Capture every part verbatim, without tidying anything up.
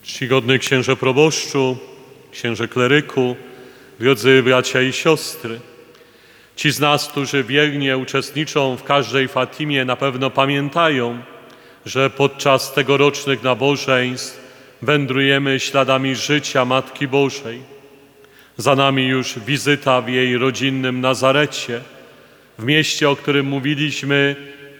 Czcigodny księże proboszczu, księże kleryku, drodzy bracia i siostry, ci z nas, którzy wiernie uczestniczą w każdej Fatimie, na pewno pamiętają, że podczas tegorocznych nabożeństw wędrujemy śladami życia Matki Bożej. Za nami już wizyta w jej rodzinnym Nazarecie, w mieście, o którym mówiliśmy,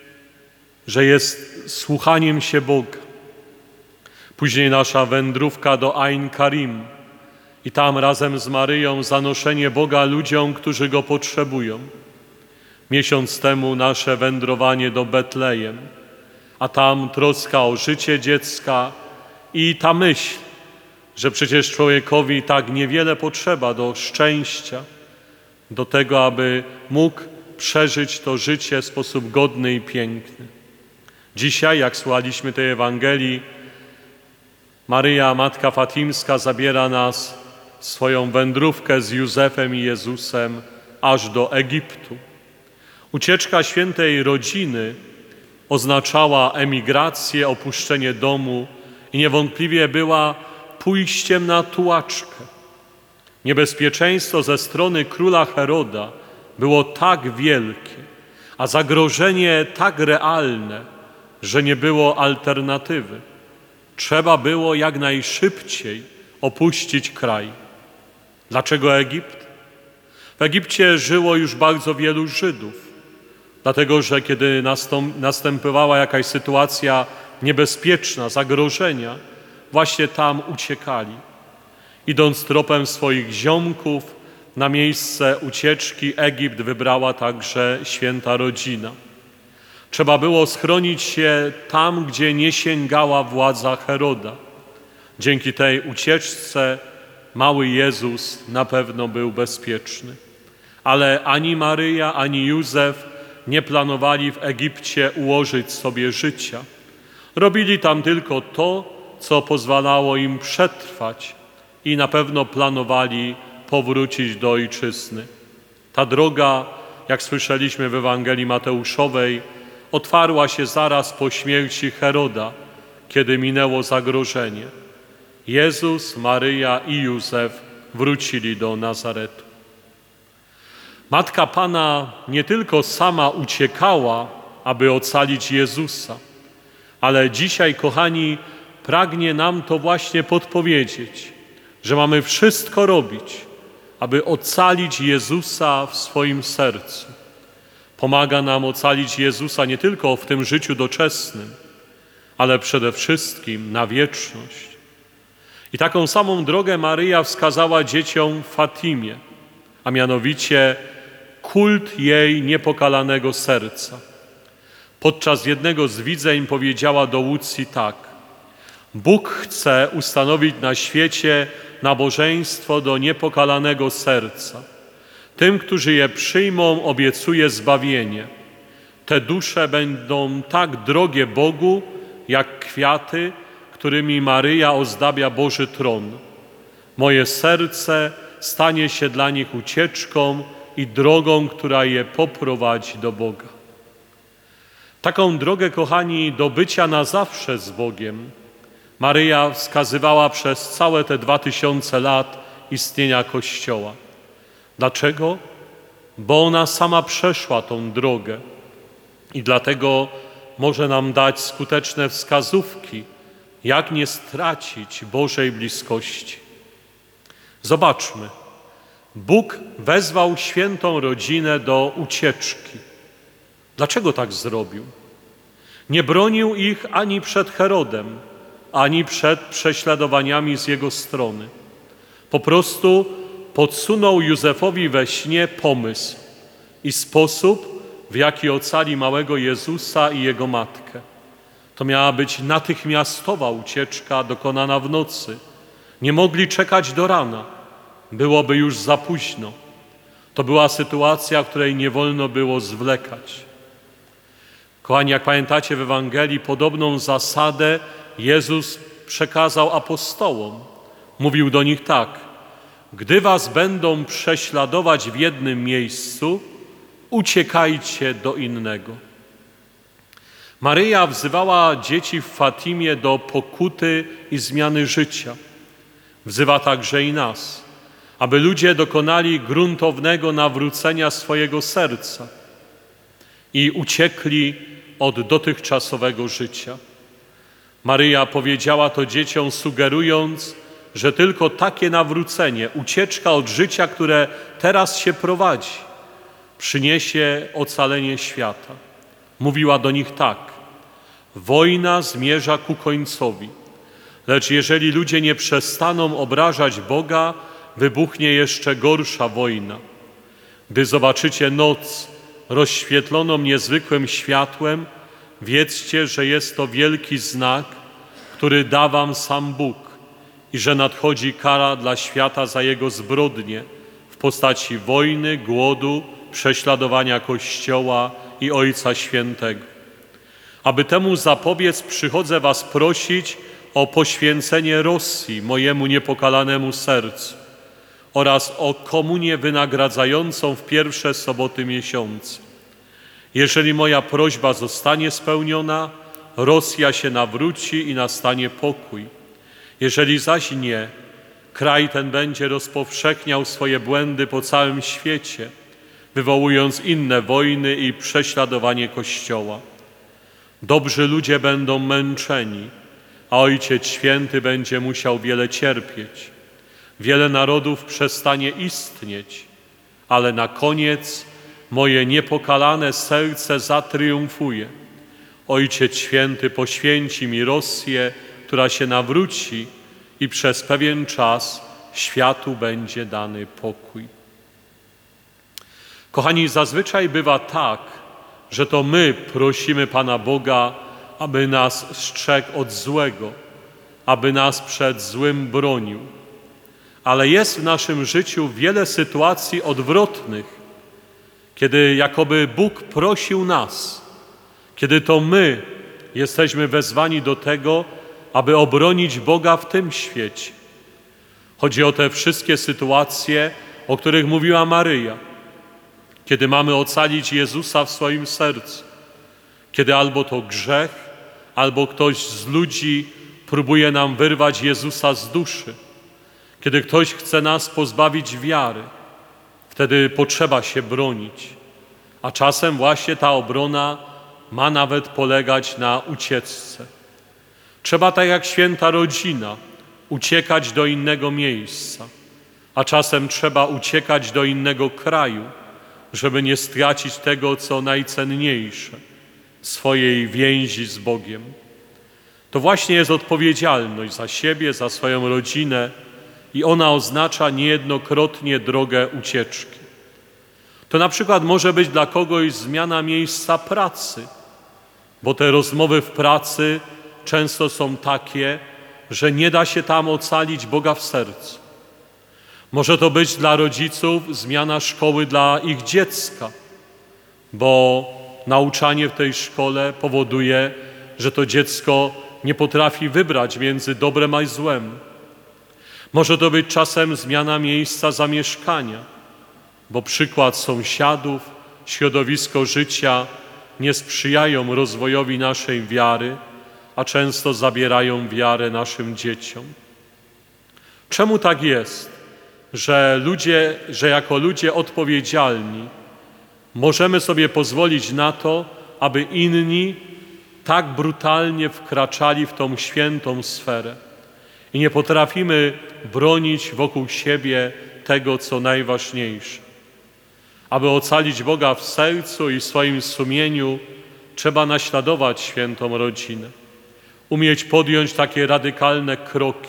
że jest słuchaniem się Boga. Później nasza wędrówka do Ain Karim i tam razem z Maryją zanoszenie Boga ludziom, którzy Go potrzebują. Miesiąc temu nasze wędrowanie do Betlejem, a tam troska o życie dziecka i ta myśl, że przecież człowiekowi tak niewiele potrzeba do szczęścia, do tego, aby mógł przeżyć to życie w sposób godny i piękny. Dzisiaj, jak słuchaliśmy tej Ewangelii, Maryja, Matka Fatimska, zabiera nas w swoją wędrówkę z Józefem i Jezusem aż do Egiptu. Ucieczka świętej rodziny oznaczała emigrację, opuszczenie domu i niewątpliwie była pójściem na tułaczkę. Niebezpieczeństwo ze strony króla Heroda było tak wielkie, a zagrożenie tak realne, że nie było alternatywy. Trzeba było jak najszybciej opuścić kraj. Dlaczego Egipt? W Egipcie żyło już bardzo wielu Żydów, dlatego że kiedy następowała jakaś sytuacja niebezpieczna, zagrożenia, właśnie tam uciekali. Idąc tropem swoich ziomków, na miejsce ucieczki Egipt wybrała także święta rodzina. Trzeba było schronić się tam, gdzie nie sięgała władza Heroda. Dzięki tej ucieczce mały Jezus na pewno był bezpieczny. Ale ani Maryja, ani Józef nie planowali w Egipcie ułożyć sobie życia. Robili tam tylko to, co pozwalało im przetrwać i na pewno planowali powrócić do ojczyzny. Ta droga, jak słyszeliśmy w Ewangelii Mateuszowej, otwarła się zaraz po śmierci Heroda, kiedy minęło zagrożenie. Jezus, Maryja i Józef wrócili do Nazaretu. Matka Pana nie tylko sama uciekała, aby ocalić Jezusa, ale dzisiaj, kochani, pragnie nam to właśnie podpowiedzieć, że mamy wszystko robić, aby ocalić Jezusa w swoim sercu. Pomaga nam ocalić Jezusa nie tylko w tym życiu doczesnym, ale przede wszystkim na wieczność. I taką samą drogę Maryja wskazała dzieciom w Fatimie, a mianowicie kult jej niepokalanego serca. Podczas jednego z widzeń powiedziała do Łucji tak: Bóg chce ustanowić na świecie nabożeństwo do niepokalanego serca. Tym, którzy je przyjmą, obiecuje zbawienie. Te dusze będą tak drogie Bogu, jak kwiaty, którymi Maryja ozdabia Boży tron. Moje serce stanie się dla nich ucieczką i drogą, która je poprowadzi do Boga. Taką drogę, kochani, do bycia na zawsze z Bogiem Maryja wskazywała przez całe te dwa tysiące lat istnienia Kościoła. Dlaczego? Bo ona sama przeszła tą drogę i dlatego może nam dać skuteczne wskazówki, jak nie stracić Bożej bliskości. Zobaczmy. Bóg wezwał świętą rodzinę do ucieczki. Dlaczego tak zrobił? Nie bronił ich ani przed Herodem, ani przed prześladowaniami z jego strony. Po prostu podsunął Józefowi we śnie pomysł i sposób, w jaki ocali małego Jezusa i jego matkę. To miała być natychmiastowa ucieczka dokonana w nocy. Nie mogli czekać do rana. Byłoby już za późno. To była sytuacja, w której nie wolno było zwlekać. Kochani, jak pamiętacie w Ewangelii, podobną zasadę Jezus przekazał apostołom. Mówił do nich tak: gdy was będą prześladować w jednym miejscu, uciekajcie do innego. Maryja wzywała dzieci w Fatimie do pokuty i zmiany życia. Wzywa także i nas, aby ludzie dokonali gruntownego nawrócenia swojego serca i uciekli od dotychczasowego życia. Maryja powiedziała to dzieciom, sugerując, że tylko takie nawrócenie, ucieczka od życia, które teraz się prowadzi, przyniesie ocalenie świata. Mówiła do nich tak: wojna zmierza ku końcowi, lecz jeżeli ludzie nie przestaną obrażać Boga, wybuchnie jeszcze gorsza wojna. Gdy zobaczycie noc rozświetloną niezwykłym światłem, wiedzcie, że jest to wielki znak, który da wam sam Bóg i że nadchodzi kara dla świata za jego zbrodnie w postaci wojny, głodu, prześladowania Kościoła i Ojca Świętego. Aby temu zapobiec, przychodzę was prosić o poświęcenie Rosji, mojemu niepokalanemu sercu, oraz o komunię wynagradzającą w pierwsze soboty miesiąca. Jeżeli moja prośba zostanie spełniona, Rosja się nawróci i nastanie pokój. Jeżeli zaś nie, kraj ten będzie rozpowszechniał swoje błędy po całym świecie, wywołując inne wojny i prześladowanie Kościoła. Dobrzy ludzie będą męczeni, a Ojciec Święty będzie musiał wiele cierpieć. Wiele narodów przestanie istnieć, ale na koniec moje niepokalane serce zatriumfuje. Ojciec Święty poświęci mi Rosję, która się nawróci i przez pewien czas światu będzie dany pokój. Kochani, zazwyczaj bywa tak, że to my prosimy Pana Boga, aby nas strzegł od złego, aby nas przed złym bronił. Ale jest w naszym życiu wiele sytuacji odwrotnych, kiedy jakoby Bóg prosił nas, kiedy to my jesteśmy wezwani do tego, aby obronić Boga w tym świecie. Chodzi o te wszystkie sytuacje, o których mówiła Maryja, kiedy mamy ocalić Jezusa w swoim sercu, kiedy albo to grzech, albo ktoś z ludzi próbuje nam wyrwać Jezusa z duszy, kiedy ktoś chce nas pozbawić wiary, wtedy potrzeba się bronić. A czasem właśnie ta obrona ma nawet polegać na ucieczce. Trzeba, tak jak święta rodzina, uciekać do innego miejsca, a czasem trzeba uciekać do innego kraju, żeby nie stracić tego, co najcenniejsze, swojej więzi z Bogiem. To właśnie jest odpowiedzialność za siebie, za swoją rodzinę i ona oznacza niejednokrotnie drogę ucieczki. To na przykład może być dla kogoś zmiana miejsca pracy, bo te rozmowy w pracy często są takie, że nie da się tam ocalić Boga w sercu. Może to być dla rodziców zmiana szkoły dla ich dziecka, bo nauczanie w tej szkole powoduje, że to dziecko nie potrafi wybrać między dobrem a złem. Może to być czasem zmiana miejsca zamieszkania, bo przykład sąsiadów, środowisko życia nie sprzyjają rozwojowi naszej wiary, a często zabierają wiarę naszym dzieciom. Czemu tak jest, że ludzie, że jako ludzie odpowiedzialni możemy sobie pozwolić na to, aby inni tak brutalnie wkraczali w tą świętą sferę i nie potrafimy bronić wokół siebie tego, co najważniejsze. Aby ocalić Boga w sercu i w swoim sumieniu, trzeba naśladować świętą rodzinę, umieć podjąć takie radykalne kroki.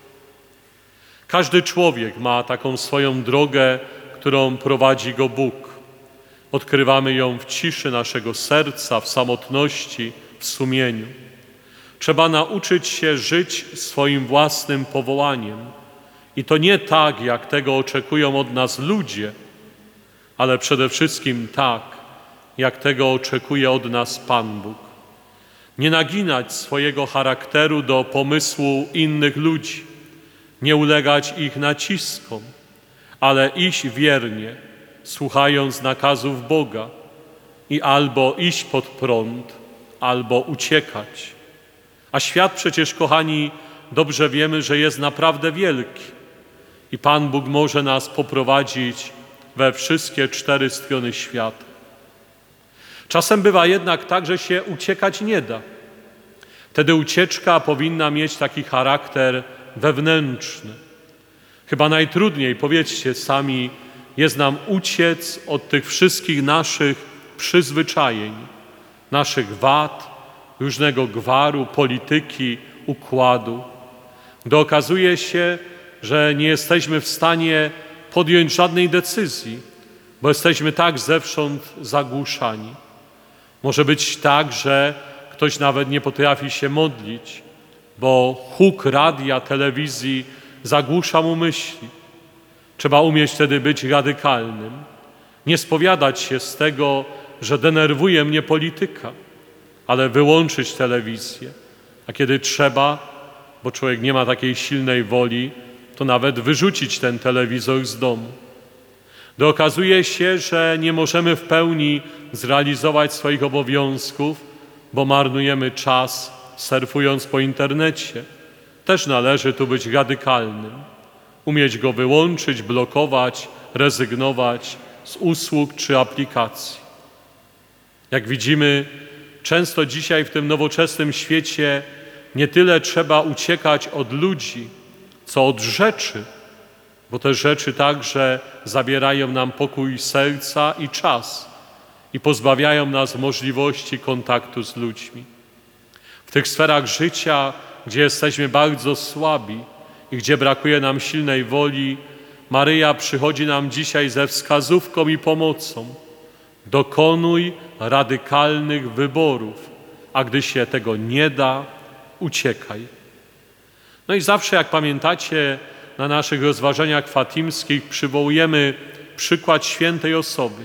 Każdy człowiek ma taką swoją drogę, którą prowadzi go Bóg. Odkrywamy ją w ciszy naszego serca, w samotności, w sumieniu. Trzeba nauczyć się żyć swoim własnym powołaniem. I to nie tak, jak tego oczekują od nas ludzie, ale przede wszystkim tak, jak tego oczekuje od nas Pan Bóg. Nie naginać swojego charakteru do pomysłu innych ludzi, nie ulegać ich naciskom, ale iść wiernie, słuchając nakazów Boga i albo iść pod prąd, albo uciekać. A świat przecież, kochani, dobrze wiemy, że jest naprawdę wielki i Pan Bóg może nas poprowadzić we wszystkie cztery strony świata. Czasem bywa jednak tak, że się uciekać nie da. Wtedy ucieczka powinna mieć taki charakter wewnętrzny. Chyba najtrudniej, powiedzcie sami, jest nam uciec od tych wszystkich naszych przyzwyczajeń, naszych wad, różnego gwaru, polityki, układu. Gdy okazuje się, że nie jesteśmy w stanie podjąć żadnej decyzji, bo jesteśmy tak zewsząd zagłuszani. Może być tak, że ktoś nawet nie potrafi się modlić, bo huk radia, telewizji zagłusza mu myśli. Trzeba umieć wtedy być radykalnym, nie spowiadać się z tego, że denerwuje mnie polityka, ale wyłączyć telewizję. A kiedy trzeba, bo człowiek nie ma takiej silnej woli, to nawet wyrzucić ten telewizor z domu. Gdy okazuje się, że nie możemy w pełni zrealizować swoich obowiązków, bo marnujemy czas surfując po internecie, też należy tu być radykalnym. Umieć go wyłączyć, blokować, rezygnować z usług czy aplikacji. Jak widzimy, często dzisiaj w tym nowoczesnym świecie nie tyle trzeba uciekać od ludzi, co od rzeczy, bo te rzeczy także zabierają nam pokój serca i czas i pozbawiają nas możliwości kontaktu z ludźmi. W tych sferach życia, gdzie jesteśmy bardzo słabi i gdzie brakuje nam silnej woli, Maryja przychodzi nam dzisiaj ze wskazówką i pomocą. Dokonuj radykalnych wyborów, a gdy się tego nie da, uciekaj. No i zawsze, jak pamiętacie, na naszych rozważaniach fatimskich przywołujemy przykład świętej osoby.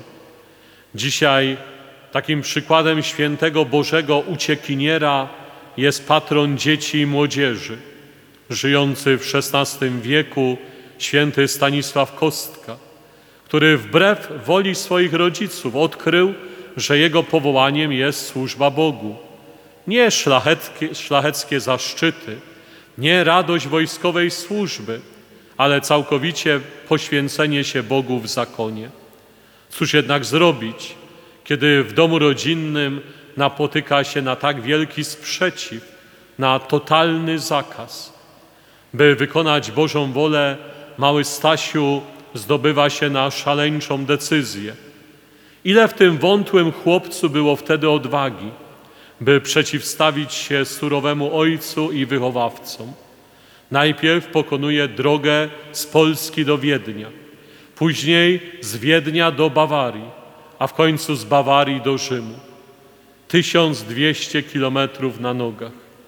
Dzisiaj takim przykładem świętego Bożego uciekiniera jest patron dzieci i młodzieży, żyjący w szesnastym wieku święty Stanisław Kostka, który wbrew woli swoich rodziców odkrył, że jego powołaniem jest służba Bogu. Nie szlachetkie, szlacheckie zaszczyty, nie radość wojskowej służby, ale całkowicie poświęcenie się Bogu w zakonie. Cóż jednak zrobić, kiedy w domu rodzinnym napotyka się na tak wielki sprzeciw, na totalny zakaz? By wykonać Bożą wolę, mały Stasiu zdobywa się na szaleńczą decyzję. Ile w tym wątłym chłopcu było wtedy odwagi, by przeciwstawić się surowemu ojcu i wychowawcom. Najpierw pokonuje drogę z Polski do Wiednia, później z Wiednia do Bawarii, a w końcu z Bawarii do Rzymu. tysiąc dwieście kilometrów na nogach.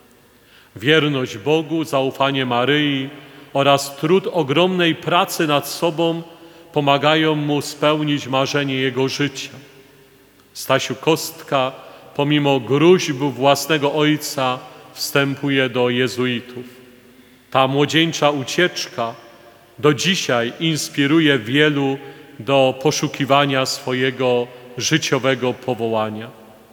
Wierność Bogu, zaufanie Maryi oraz trud ogromnej pracy nad sobą pomagają mu spełnić marzenie jego życia. Stasiu Kostka, pomimo gróźb własnego ojca, wstępuje do jezuitów. Ta młodzieńcza ucieczka do dzisiaj inspiruje wielu do poszukiwania swojego życiowego powołania.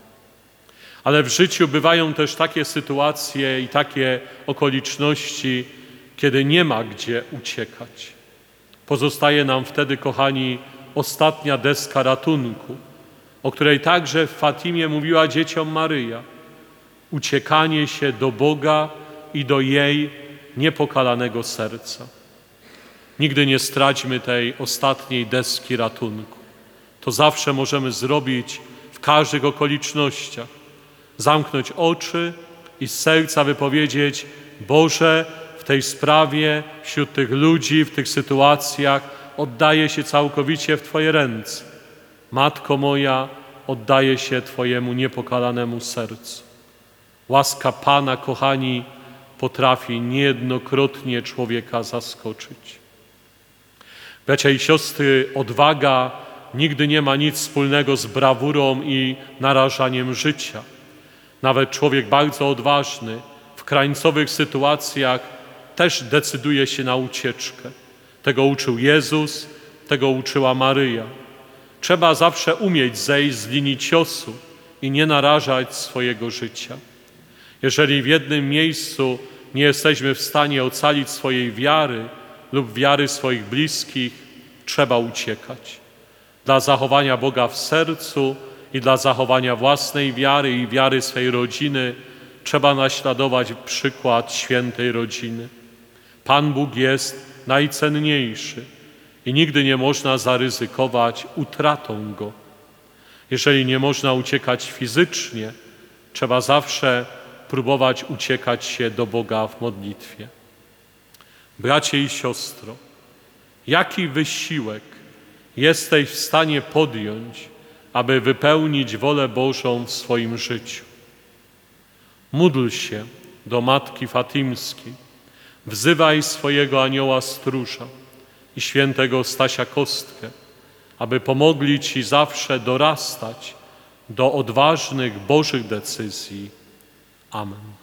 Ale w życiu bywają też takie sytuacje i takie okoliczności, kiedy nie ma gdzie uciekać. Pozostaje nam wtedy, kochani, ostatnia deska ratunku, o której także w Fatimie mówiła dzieciom Maryja. Uciekanie się do Boga i do jej niepokalanego serca. Nigdy nie straćmy tej ostatniej deski ratunku. To zawsze możemy zrobić w każdych okolicznościach. Zamknąć oczy i z serca wypowiedzieć: Boże, w tej sprawie, wśród tych ludzi, w tych sytuacjach oddaję się całkowicie w Twoje ręce. Matko moja, oddaję się Twojemu niepokalanemu sercu. Łaska Pana, kochani, potrafi niejednokrotnie człowieka zaskoczyć. Bracia i siostry, odwaga nigdy nie ma nic wspólnego z brawurą i narażaniem życia. Nawet człowiek bardzo odważny w krańcowych sytuacjach też decyduje się na ucieczkę. Tego uczył Jezus, tego uczyła Maryja. Trzeba zawsze umieć zejść z linii ciosu i nie narażać swojego życia. Jeżeli w jednym miejscu nie jesteśmy w stanie ocalić swojej wiary lub wiary swoich bliskich, trzeba uciekać. Dla zachowania Boga w sercu i dla zachowania własnej wiary i wiary swej rodziny trzeba naśladować przykład świętej rodziny. Pan Bóg jest najcenniejszy i nigdy nie można zaryzykować utratą Go. Jeżeli nie można uciekać fizycznie, trzeba zawsze próbować uciekać się do Boga w modlitwie. Bracie i siostro, jaki wysiłek jesteś w stanie podjąć, aby wypełnić wolę Bożą w swoim życiu? Módl się do Matki Fatimskiej, wzywaj swojego anioła stróża i świętego Stasia Kostkę, aby pomogli Ci zawsze dorastać do odważnych Bożych decyzji. Amen.